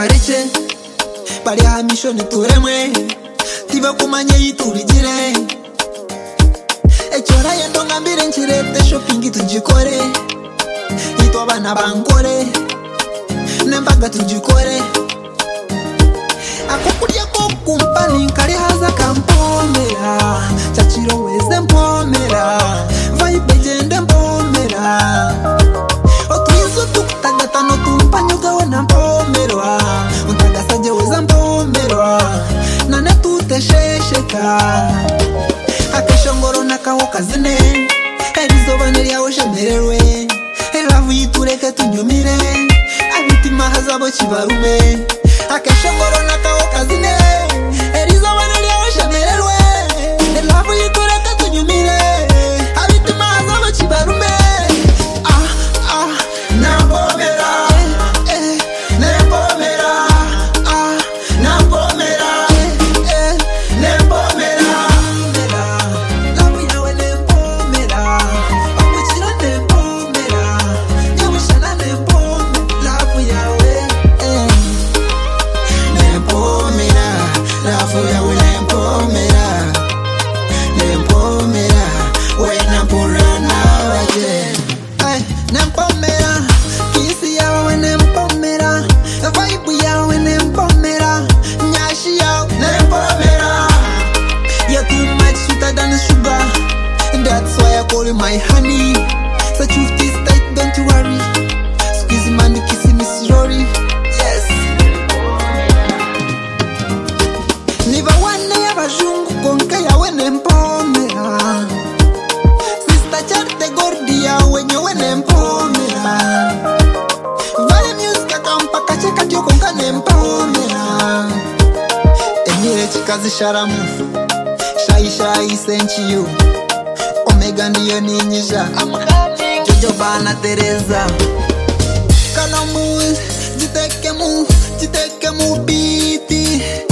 tubareke bari hamisho nituremwe tiba kumanye yiturigire echora yendo ngambire nchirete shopping tujikore ito abana bankore nembaga tujikore akokurya ko kumpani kari haza kampomera chachiro weze mpomera vibe gende mpomera otwizo tukutagata no tumpanyuga wana mpomerwa utagasaje weza mpomerwa nane tuteshesheka akashongoro nakaho kazine erizoba niryawo shemererwe elavu yitureke tunyumire abitima hazabo kibarume akashongoro nakaho kazine erizoba niryawo shemererwe elavu yitureke tunyumire abitima hazabo kibarume Nempomera, kisi yawe nempomera, vibe yawe nempomera, nyashi yawe nempomera. You're too much sweeter than sugar, and that's why I call you my honey. So truth is tight, don't you worry. Squeeze man, kissing me slowly. Yes. Niva wane yabajungu konke yawe nempomera. Sister charte gordi yawe nyowe nempomera. Vale music akampa kacheka joko nka nempomera. Emire chikazi sharamu shai senchi you Omega ndiyo ninyisha Jojo bana Teresa Kana move, jiteke mu biti